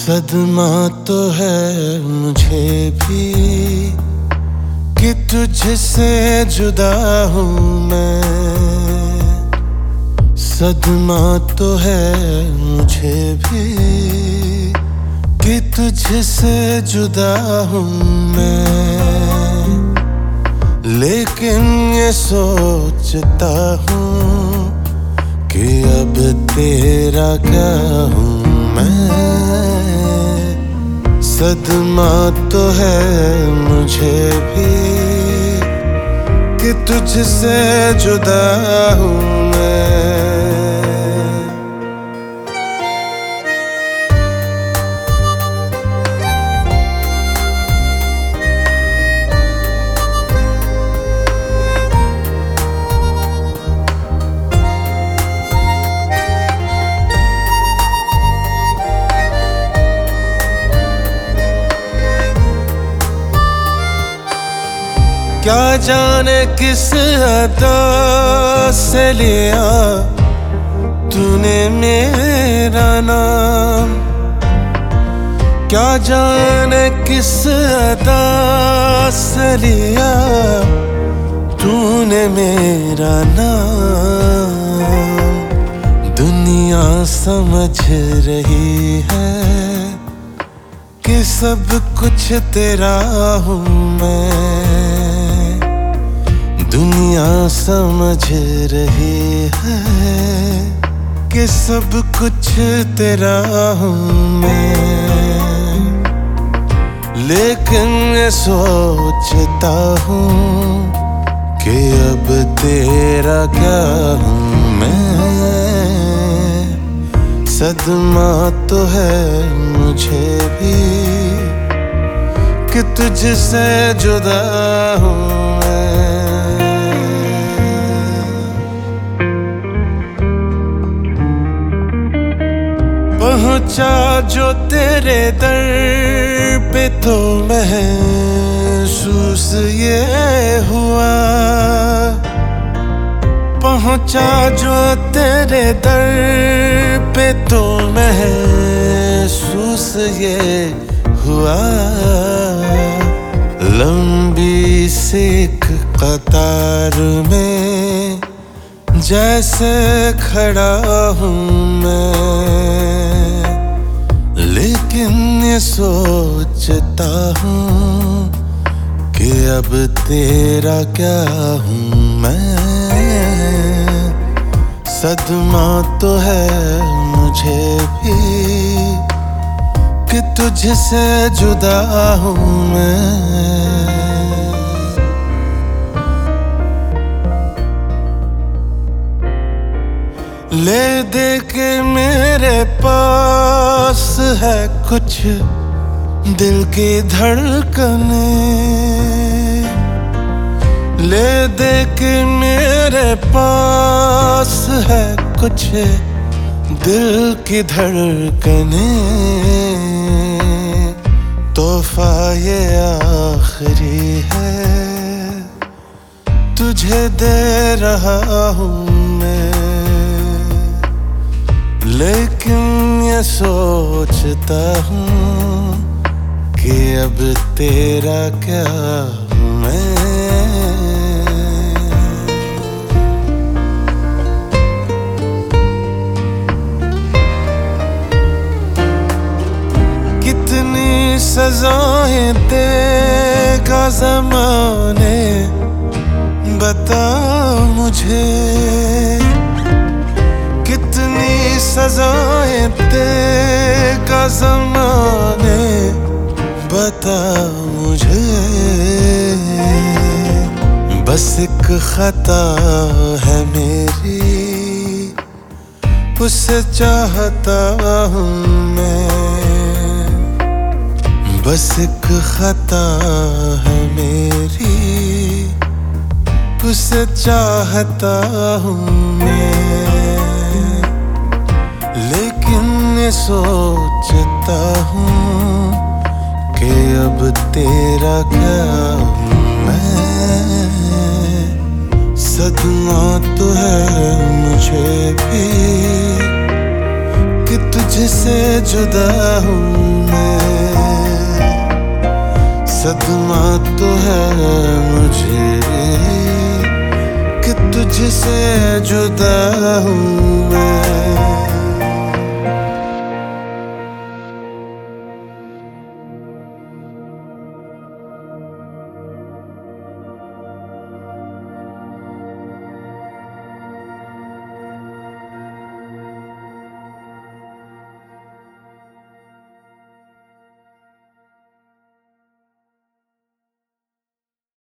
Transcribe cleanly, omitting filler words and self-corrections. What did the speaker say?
सदमा तो है मुझे भी कि तुझसे जुदा हूँ मैं। सदमा तो है मुझे भी कि तुझसे जुदा हूँ मैं। लेकिन ये सोचता हूँ कि अब तेरा क्या हूँ मैं। सदमा तो है मुझे भी कि तुझसे जुदा हूँ मैं। क्या जाने किस अदा से लिया तूने मेरा नाम। क्या जाने किस अदा से लिया तूने मेरा नाम। दुनिया समझ रही है कि सब कुछ तेरा हूँ मैं। दुनिया समझ रही है कि सब कुछ तेरा हूँ मैं। लेकिन मैं सोचता हूँ कि अब तेरा क्या हूँ मैं। सदमा तो है मुझे भी कि तुझसे जुदा हूँ मैं। पहुंचा जो तेरे दर पे तो महसूस ये हुआ। पहुंचा जो तेरे दर पे तो महसूस ये हुआ। लंबी सी एक कतार में जैसे खड़ा हूँ मैं। लेकिन ये सोचता हूँ कि अब तेरा क्या हूँ मैं। सदमा तो है मुझे भी कि तुझसे जुदा हूँ मैं। ले दे के मेरे पास है कुछ दिल की धड़कने। ले दे के मेरे पास है कुछ दिल की धड़कने। तोहफा ये आखिरी है तुझे दे रहा हूँ मैं। लेकिन ये सोचता हूँ कि अब तेरा क्या हूँ मैं। कितनी सजाएं देगा ज़माने बता मुझे। कितनी सजाएं देगा ज़माने बता मुझे। बस एक खता है मेरी उसे चाहता हूँ मैं। बस एक खता है मेरी उसे चाहता हूँ मैं। लेकिन ये सोचता हूँ कि अब तेरा क्या हूँ मैं। सदमा तो है मुझे भी कि तुझसे जुदा हूँ मैं। सदमा तो है मुझे कि तुझसे जुदा हूँ मैं।